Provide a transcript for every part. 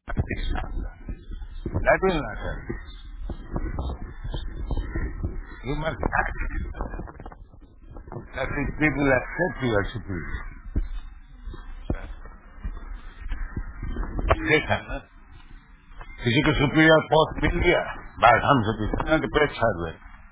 That will not help. You must act. That if people accept you as superior. देखा ना किसी को superior post मिल गया बात हमसे किसी ने पेक्षा हुए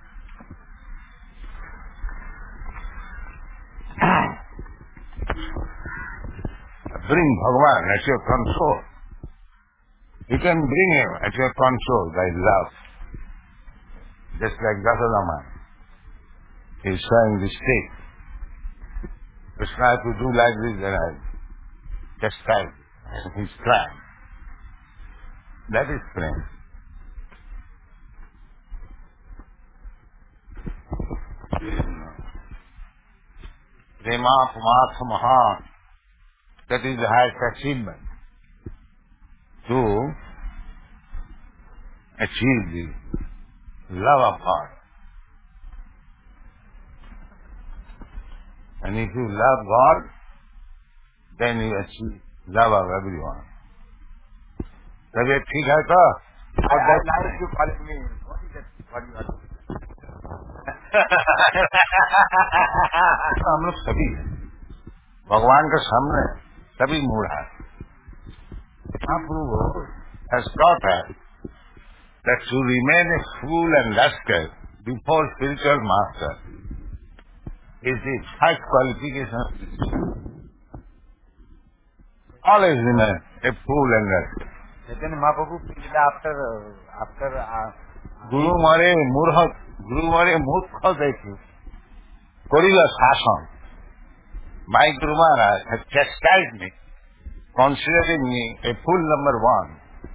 bring Bhagavan at your control. You can bring him at your control by love. Just like Dasadama is showing the state. Krishna, if you do like this, then I just try. He's trying. That is prem. Prema Pumatha Maha. That is the highest achievement. To achieve the love of God. And if you love God, then you achieve love of everyone. तबीयत ठीक है तो? हम लोग सभी भगवान के सामने सभी मूड है. Mahaprabhu has taught us that to remain a fool and rascal before spiritual master is the first qualification. Always remain a fool and rascal. Chaitanya Mahaprabhu after Guru Mare Murkha dekhi Korila Sasam. My Guru Maharaj has chastised me, considering me a fool number one.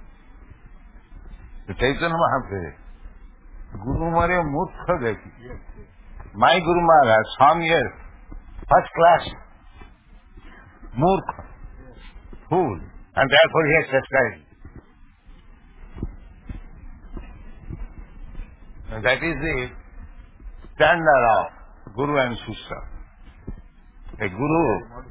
The Chaitanya Mahaprabhu, Guru Mare Murkha dekhi. My Guru Maharaj, some years, first class, Murkha, fool, and therefore he has chastised me. And that is the standard of Guru and Shishya. A Guru,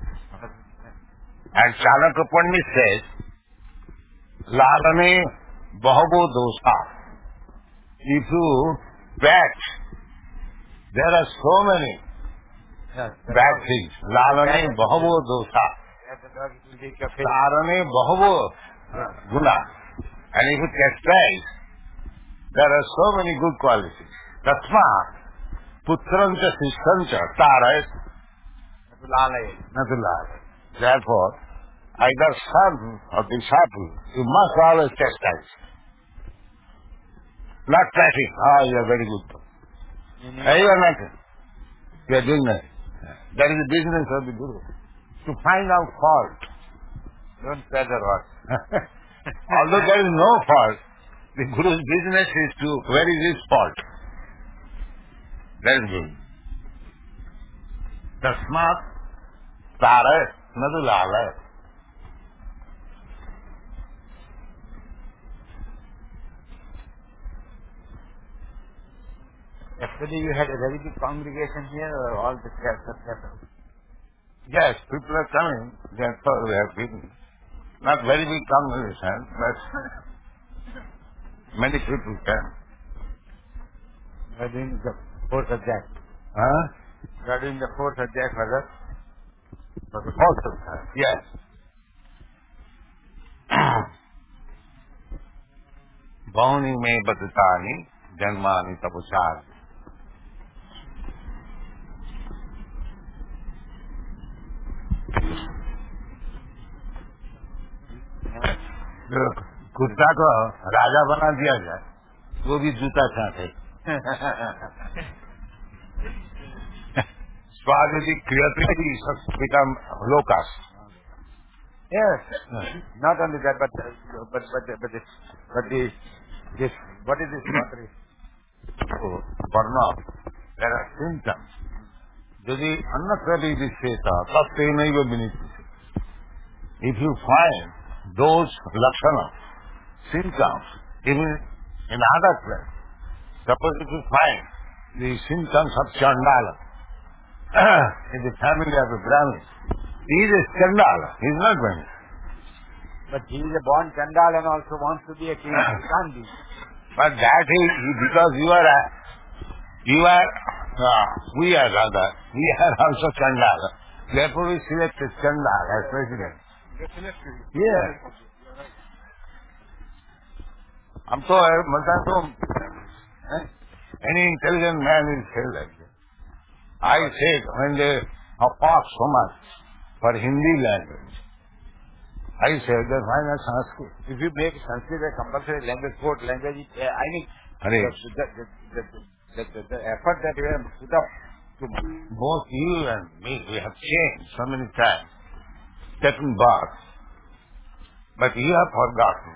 and Chanakya Pandit says, Lalane Bahavo Dosa. If you batch, there are so many bad things. Lalane Bahavo Dosa. Lalane Bahavo Guna. And if you chastise, there are so many good qualities. Tasma Putrancha Sishyancha Taras Natulale. Therefore, either son or disciple, you must always chastise. Not trashing. You are very good. You are not. You are doing that. That is the business of the Guru. To find out fault. Don't say the word. Although there is no fault, the Guru's business is to, where is his fault? That is good. Tasmat Tara Nadulala. Yesterday you had a very big congregation here, all the chapters. Yes, people are coming. Therefore we have people. Not very big congregation, but many people come. We are doing the fourth adhyay. Huh? We are doing the fourth adhyay, Father. Fourth adhyay, yes. Bahuni me badutani janmani tapusar. कुत्ता को राजा बना दिया जाए वो भी जूता चाहते. Swagati Kriyati become low caste. Yes, not only that, but this, what is this lottery? Varna, there are symptoms. Yadi annakrati visheta tattenaiva viniti. If you find those lakshanas, symptoms, even in other place, suppose if you find the symptoms of Chandala in the family of a Brahmin, he is a Chandala, he is not Brahmin. But he is a born Chandal and also wants to be a king. He can't be. But that is because we are rather, we are also Chandal. Therefore we selected Chandal as president. Yeah. I'm so, any intelligent man will say like that. I said when they fought so much for Hindi language, I said that why not Sanskrit? If you make Sanskrit a compulsory language, fourth language, I mean, the effort that we have put up to both you and me, we have changed so many times, taken birth, but you have forgotten.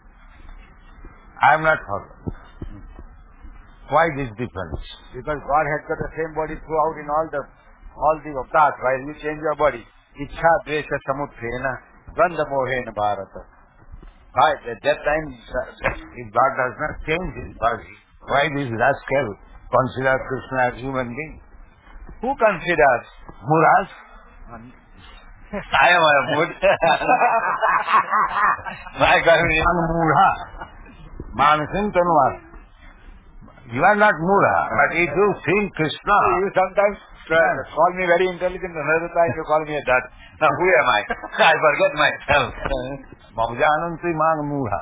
I am not forgotten. Why this difference? Because God has got the same body throughout in all the avatars. While you change your body, Ichha Dvesha Samutrena Gandha Mohena Bharata. Right, at that time, if God does not change his body, why this rascal consider Krishna as human being? Who considers? Muras? I am a mood. My God, Mudha. Manasintanwas. You are not Mudha, but if you think Krishna... You sometimes call me very intelligent, another time you call me a dud. Now who am I? I forget myself. Maujananti man Mudha.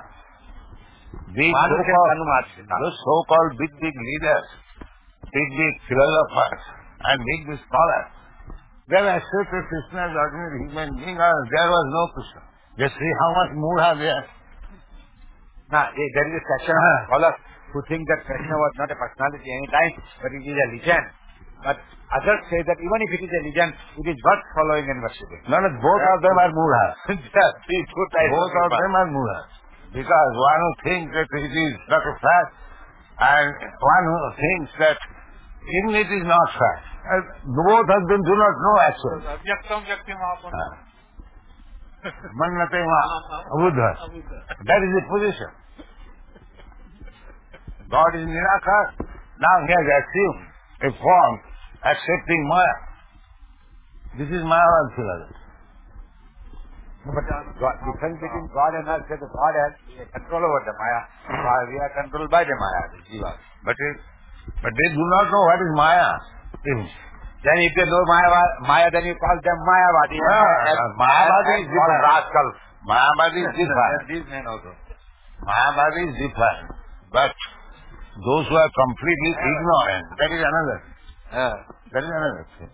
Those so-called big leaders, big philosophers, and big scholars, they have accepted Krishna as ordinary human being, or there was no Krishna. Just see how much Mudha there. Now, there is a section of scholars who think that Krishna was not a personality any time, but it is a legend. But others say that even if it is a legend, it is worth following and worshipping. No, both of them are Mudha. Both of them are Mudha. Because one who thinks that it is not a fact, and one who thinks that even it is not fact. Both of them do not know actually. Mannate Buddha. That is the position. God is Nirakar. Now he has assumed a form accepting Maya. This is Mayavad philosophy. But difference between God and us is that God has control over the Maya. We are controlled by the Maya, the Jiva. But they do not know what is Maya. Then if they know Maya, then you call them Mayavadi. Mayavadi is different. Rascal. Mayavadi is different. These men also. Mayavadi is different. But those who are completely ignorant, that is another. That is another thing.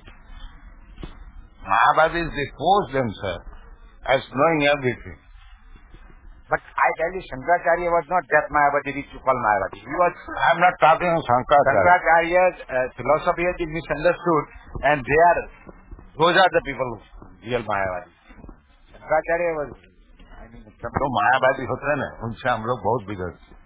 Mayavadis, they pose themselves as knowing everything. But I tell you, Shankaracharya was not that Mayavadi which you call Mayavadi. He was... I am not talking of Shankaracharya. Shankaracharya's philosophy has been misunderstood, and those are the people who real Mayavadi. Shankaracharya was... तो मायावादी होते हैं ना, उनसे हम लोग बहुत बिगड़ते हैं.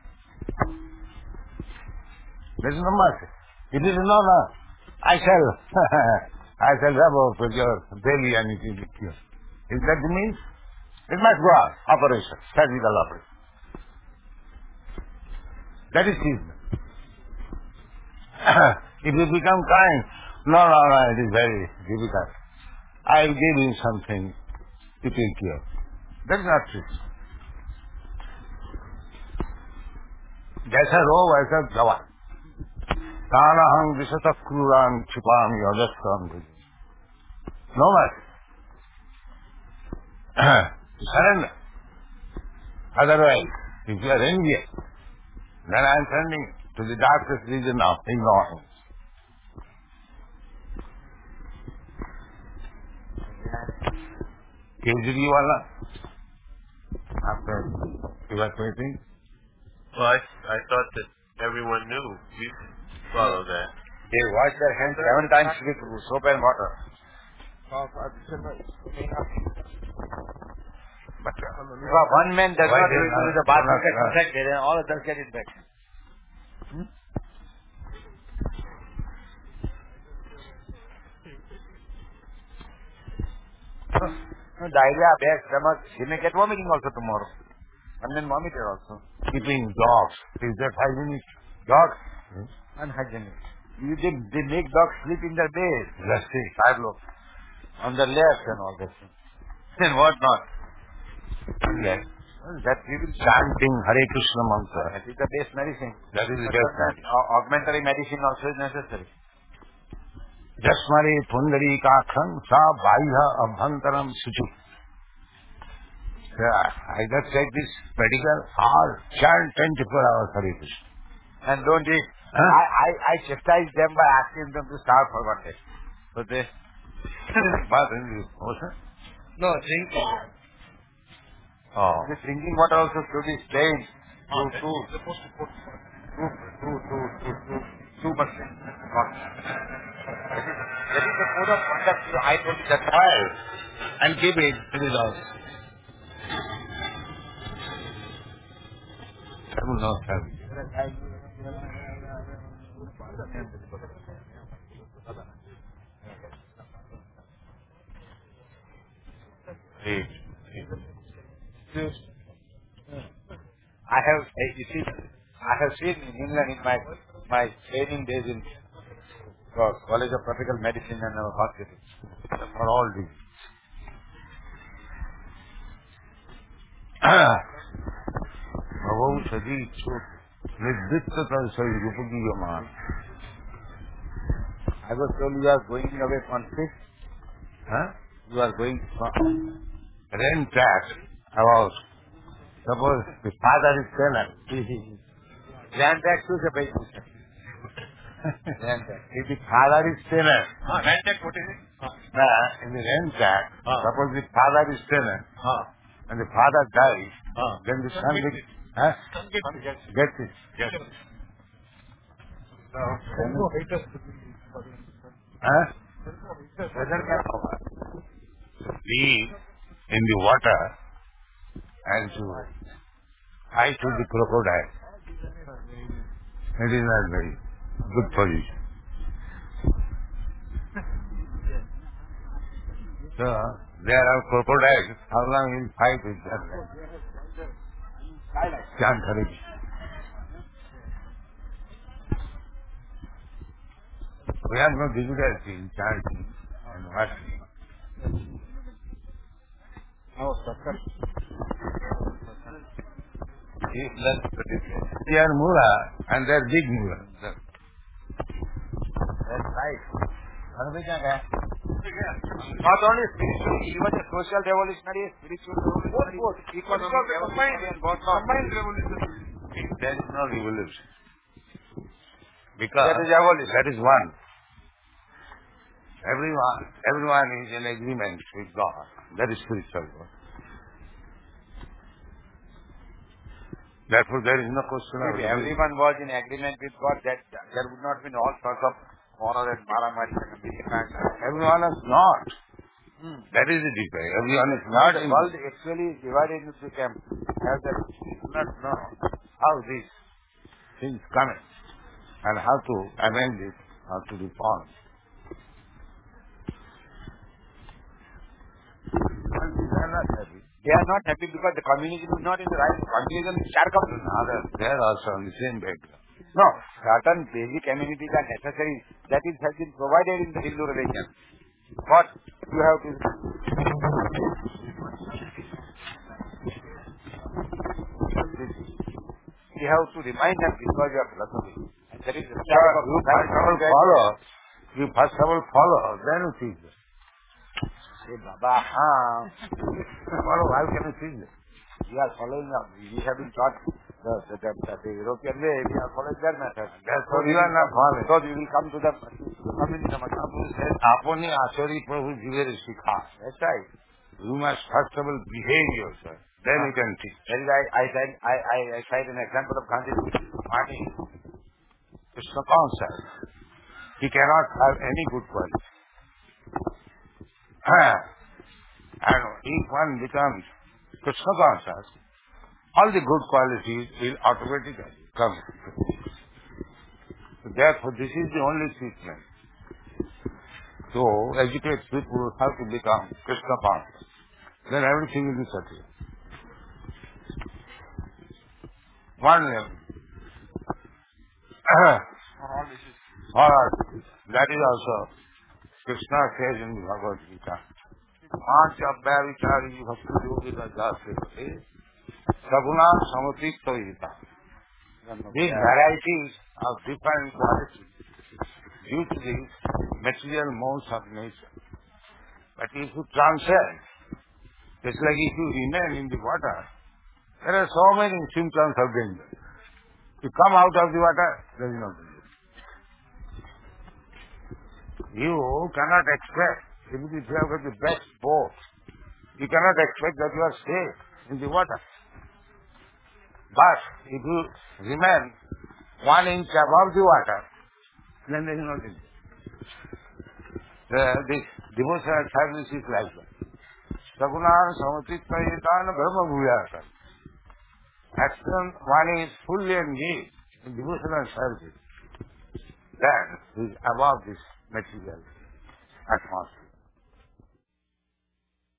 This is not much. It is no. I shall rub off with your belly and it will be cured. Is that the means? It must go on. Operation. Surgical operation. That is treatment. If you become kind, no, it is very difficult. I will give you something, it will cure. That is not treatment. जैसा रो वैसा दवा. तानहं विशत क्रूरान क्षिपामि अजस्रम. No much. Surrender. Otherwise, if you are envious, then I am sending you to the darkest region of ignorance. Kejriwala, after evacuating. Well, I thought that everyone knew. We follow that. They wash their hands 7 times with soap and water. But if one man does not do the bathroom get infected, then all others get infected. Diarrhea, bad stomach, he may get vomiting also tomorrow. And then vomit also. Keeping dogs, is that hygienic? Dogs? Unhygienic. They make dogs sleep in their bed. Let's see. On the left and all this. Then what not? Yes. That we will Chanting Hare Krishna mantra. That is the best medicine. That is the But best sometimes medicine. augmentary medicine also is necessary. Jasmare Pundari Kakhan Sa Baihya Abhantaram Suchu. Either take this medical or chant 24 hours Hare Krishna. And don't eat. Huh? I chastise them by asking them to starve for one day. So they... But in the ocean? No, drink. Oh. The drinking water also should be plain. Too much. That is the code of conduct I told you that Fire. And keep it in his house. I will not have it. Eight. you see, I have seen in England in my training days in College of Tropical Medicine and hospital. For all these. Bhavav Sadi Chut Niddittata Sai Rupagiyaman. I was told you are going away on 5th. Huh? You are going from... Rent tax about, suppose the father is tenant. Land tax to the pay. Land tax. If the father is tenant, Rent tax, what is it? in the rent tax, suppose the father is tenant and the father dies, then the son gets it. Gets it. Huh? Be in the water and to fight with the crocodile. It is not very good position. So, there are crocodiles. How long will fight with that? Chant Hare Krishna. We have no difficulty in chanting and worshiping. They are mula and they are big mula. That's right. Not only spiritually, even the social revolutionary, spiritual revolutionary, economic revolutionary, and both Combined revolution. There is no revolution. Because That is evolution. that is one. Everyone is in agreement with God. That is spiritual God. Therefore, there is no question of If everyone was in agreement with God, that there would not be all sorts of horror and maramari and militants. Everyone is not. That is the defect. Everyone is not The in world actually is divided into camps. As that do not know how these things come in and how to amend it, how to reform. And they are not happy. they are not happy because the communism is not in the right. Communism is shark up. They are also on the same background. No, certain basic amenities are necessary. That is has been provided in the Hindu religion. But you have to remind them because you are philosophy. And that is the You first of all follow, then you teach them. Hey, Baba, Follow, how can you teach them? we are following up. We have been taught the European way. We are following their method. Therefore, you are not following. So we will come to the communism. Who says, Apni Achari Prabhu Jiver Sikha. that's right. You must first of all behave yourself. Then you can teach. That is, I cite an example of Gandhi. Martin, Krishna conscious. He cannot have any good quality. And if one becomes Krishna conscious, all the good qualities will automatically come. Therefore, this is the only treatment to educate people how to become Krishna conscious. Then everything will be settled. One level. Alright. That is also Krishna says in Bhagavad Gita. Panch Abhyavicari Bhakti Yogita Jasya Saguna Samatitva Yita. These varieties of different qualities due to the material modes of nature. But if you transcend, it's like if you remain in the water, there are so many symptoms of danger. You come out of the water, there is no danger. You cannot expect, even if you have got the best boat, you cannot expect that you are safe in the water. But if you remain 1 inch above the water, then there is no danger. The devotional service is like that. Sagunan Samatitva Brahma Bhuyaka. Action one is fully engaged in devotional service. Then is above this material atmosphere.